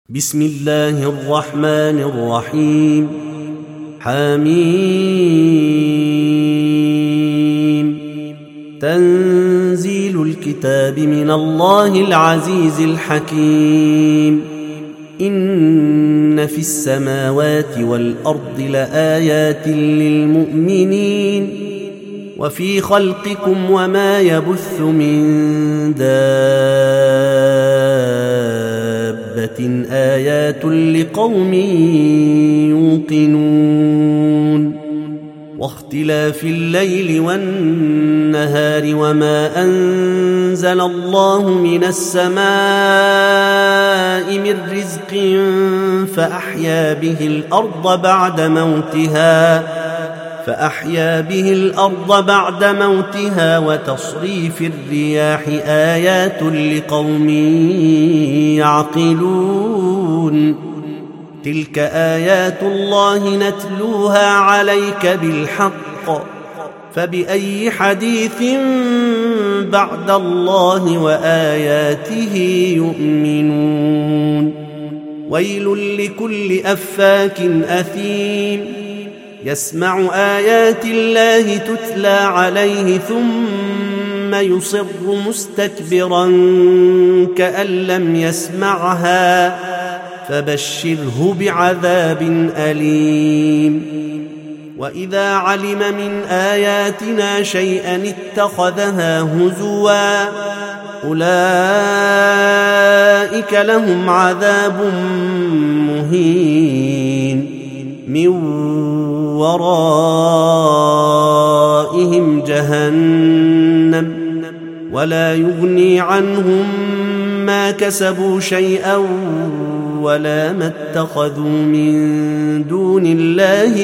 بسم الله الرحمن الرحيم. حميم. تنزيل الكتاب من الله العزيز الحكيم. إن في السماوات والأرض لآيات للمؤمنين وفي خلقكم وما يبث من دابة آيات لقوم يوقنون. واختلاف الليل والنهار وما أنزل الله من السماء من رزق فأحيا به الأرض بعد موتها وتصريف الرياح آيات لقوم يعقلون. تلك آيات الله نتلوها عليك بالحق فبأي حديث بعد الله وآياته يؤمنون. ويل لكل أفاك أثيم يسمع آيات الله تتلى عليه ثم يصر مستكبرا كأن لم يسمعها فبشره بعذاب أليم. وإذا علم من آياتنا شيئا اتخذها هزوا أولئك لهم عذاب مهين من ورائهم جهنم ولا يغني عنهم ما كسبوا شيئا ولا ما اتخذوا من دون الله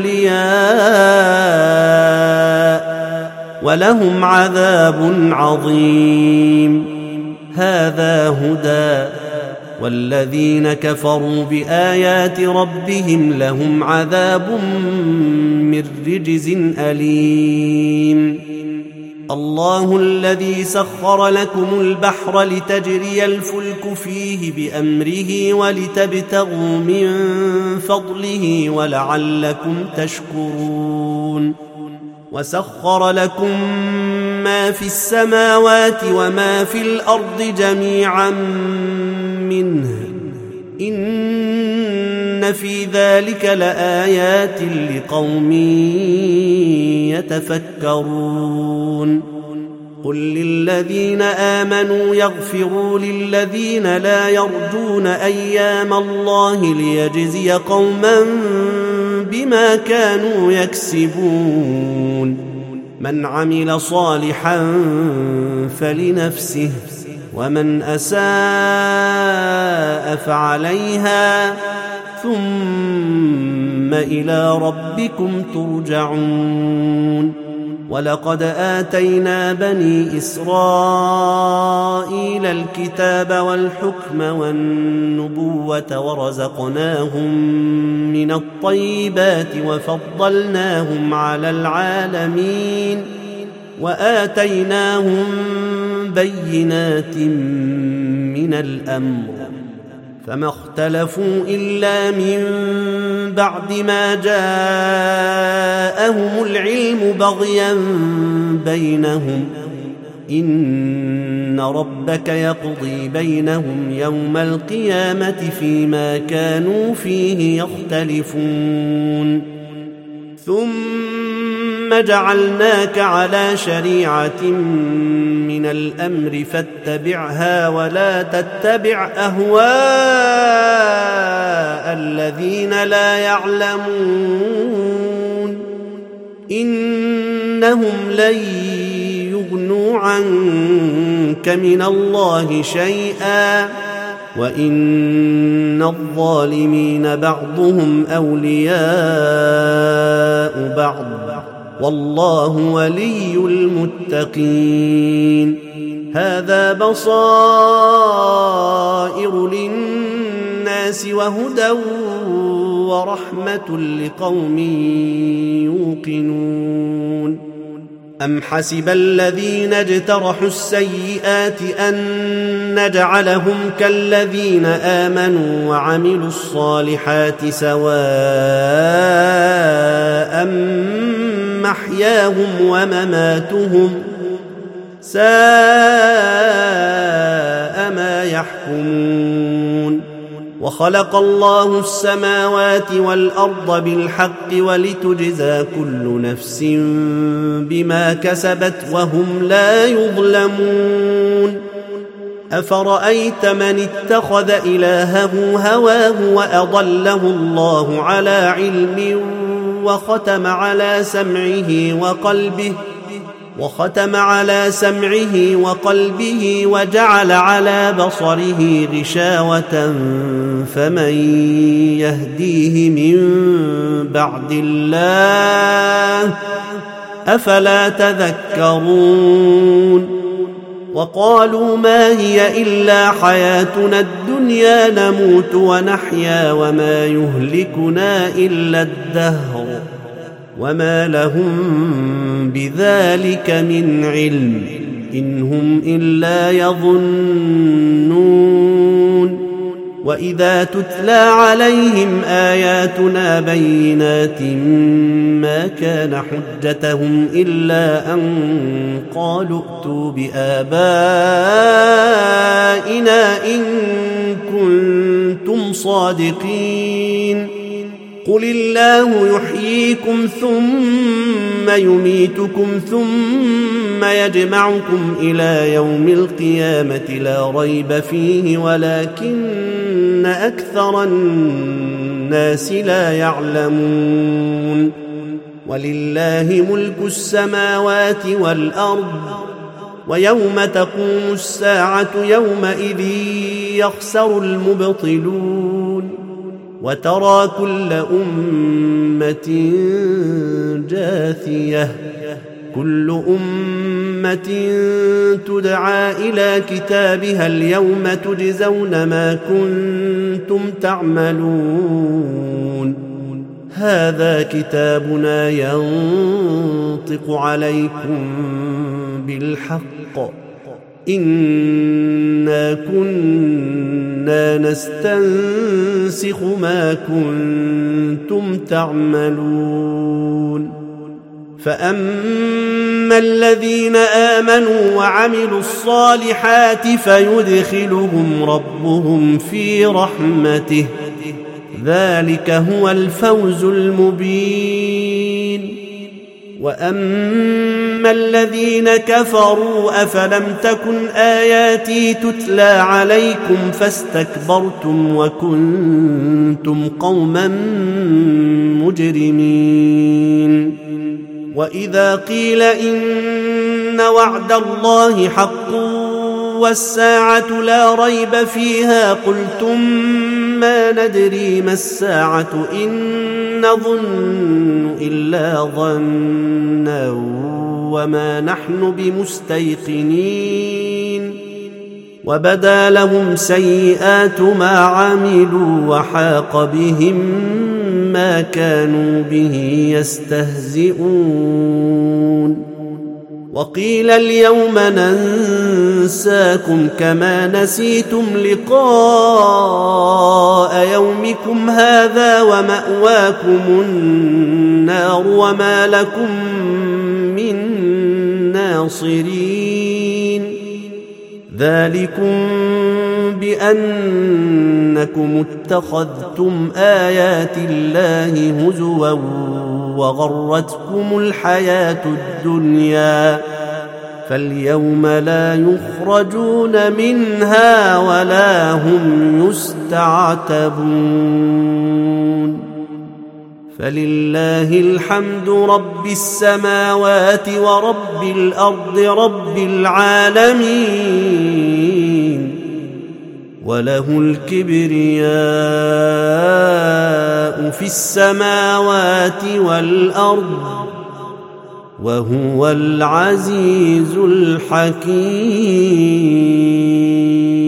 أولياء ولهم عذاب عظيم. هذا هدى والذين كفروا بآيات ربهم لهم عذاب من رجز أليم. الله الذي سخر لكم البحر لتجري الفلك فيه بأمره ولتبتغوا من فضله ولعلكم تشكرون. وسخر لكم ما في السماوات وما في الأرض جميعا منه إن في ذلك لآيات لقوم يتفكرون. قل للذين آمنوا يغفروا للذين لا يرجون أيام الله ليجزي قوما بما كانوا يكسبون. من عمل صالحا فلنفسه ومن أساء فعليها ثم إلى ربكم ترجعون. ولقد آتينا بني إسرائيل الكتاب والحكم والنبوة ورزقناهم من الطيبات وفضلناهم على العالمين وآتيناهم بينات من الأمر فما اختلفوا إلا من بعد ما جاءهم العلم بغيا بينهم إن ربك يقضي بينهم يوم القيامة فيما كانوا فيه يختلفون. ثم جعلناك على شريعة من الأمر فاتبعها ولا تتبع أهواء الذين لا يعلمون إنهم لن يغنوا عنك من الله شيئا وإن الظالمين بعضهم أولياء بعض والله ولي المتقين. هذا بصائر للناس وهدى ورحمة لقوم يوقنون. أم حسب الذين اجترحوا السيئات أن نجعلهم كالذين آمنوا وعملوا الصالحات سواء محياهم ومماتهم ساء ما يحكمون وخلق الله السماوات والأرض بالحق ولتجزى كل نفس بما كسبت وهم لا يظلمون أفرأيت من اتخذ إلهه هواه وأضله الله على علم وختم على سمعه وقلبه وجعل على بصره غشاوة فمن يهديه من بعد الله أفلا تذكرون وقالوا ما هي إلا حياتنا الدنيا نموت ونحيا وما يهلكنا إلا الدهر وما لهم بذلك من علم إن هم إلا يظنون وإذا تتلى عليهم آياتنا بينات ما كان حجتهم إلا أن قالوا ائتوا بآبائنا إن كنتم صادقين قل الله يحييكم ثم يميتكم ثم يجمعكم إلى يوم القيامة لا ريب فيه ولكن أكثر الناس لا يعلمون ولله ملك السماوات والأرض ويوم تقوم الساعة يومئذ يخسر المبطلون وترى كل أمة جاثية كل أمة تدعى إلى كتابها اليوم تجزون ما كنتم تعملون هذا كتابنا ينطق عليكم بالحق إنا كنا نستنسخ ما كنتم تعملون فأما الذين آمنوا وعملوا الصالحات فيدخلهم ربهم في رحمته ذلك هو الفوز المبين وأما الذين كفروا أفلم تكن آياتي تتلى عليكم فاستكبرتم وكنتم قوما مجرمين وإذا قيل إن وعد الله حق والساعة لا ريب فيها قلتم ما ندري ما الساعة إن نظن إلا ظنا وما نحن بمستيقنين وبدا لهم سيئات ما عملوا وحاق بهم ما كانوا به يستهزئون وقيل اليوم ننساكم كما نسيتم لقاء يومكم هذا ومأواكم النار وما لكم من ناصرين ذلكم بأنكم اتخذتم آيات الله هزوا وغرتكم الحياة الدنيا فاليوم لا يخرجون منها ولا هم يستعتبون فلله الحمد رب السماوات ورب الأرض رب العالمين وله الكبرياء في السماوات والأرض وهو العزيز الحكيم